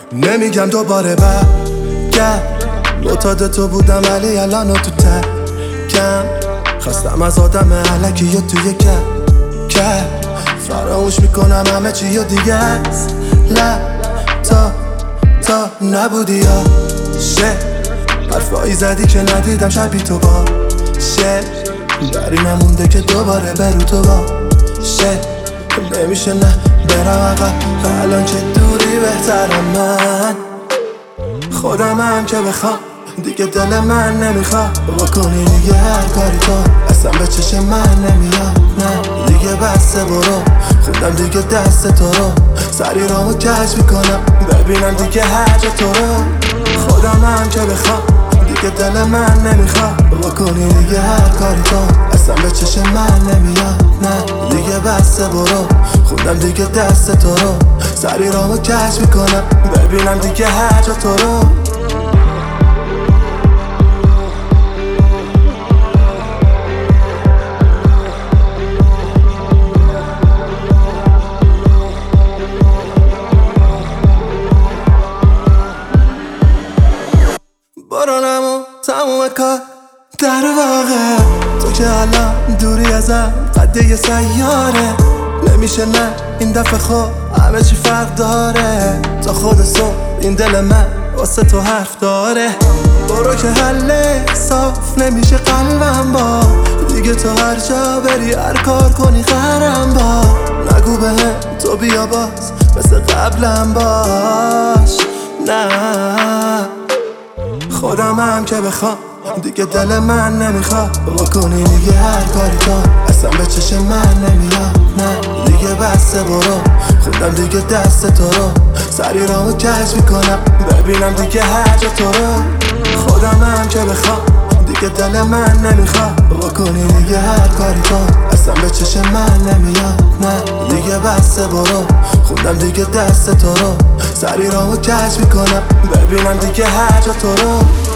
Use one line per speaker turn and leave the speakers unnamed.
نمیگم دوباره برگرد، معتاد تو بودم ولی الان تو ترکم. خواستم از آدم علکی یا توی کرد، فراموش میکنم همه چی یا دیگه است. تا نبودی یا حرفایی زدی که ندیدم شبی تو باشه. دری نمونده که دوباره برو تو باشه. نمیشه نه برم عقب، الان چه دوری بهترم من خودم هم که بخوام. دیگه دل من نمیخواد بکنی دیگه هر کاری تو، اصلا به چشم من نمیاد. نه دیگه بسته برو، خوندم دیگه دست تو رو. سری رامو کش میکنم ببینم دیگه هر جا تو رو. خودم هم که بخوام دیگه دل من نمیخواد بکنی دیگه هر کاری تو، اصلا به چشم من نمیاد. نه دیگه بسته برو، خوندم دیگه دست تو رو. سری رامو کش میکنم ببینم دیگه هر جا تو رو. برانم و تموم کار در واقع تو که الان دوری ازم قده یه سیاره. نمیشه نه این دفعه خود همه چی فرق داره. تا خود صبح این دل من واسه تو حرف داره. برو که حل صاف نمیشه قلبم با دیگه. تو هر جا بری هر کار کنی خرم با. نگو بهم تو بیا باز مثل قبلم باش. نه خودم هم که بخوام دیگه دل من نمیخواد بکنی دیگه هر کاری تو، اصلا به چشم من نمیاد. نه دیگه بسته برو، خوندم دیگه دست تو رو. سری رامو کش میکنم ببینم دیگه هر جا تو رو. خودم هم که بخوام دیگه دل من نمیخواد بکنی دیگه هر کاری تو، اصلا به چشم من نمیاد. نه دیگه بسته برو، خوندم دیگه دست تو رو. سری رامو کش میکنم ببینم دیگه هر جا تو رو.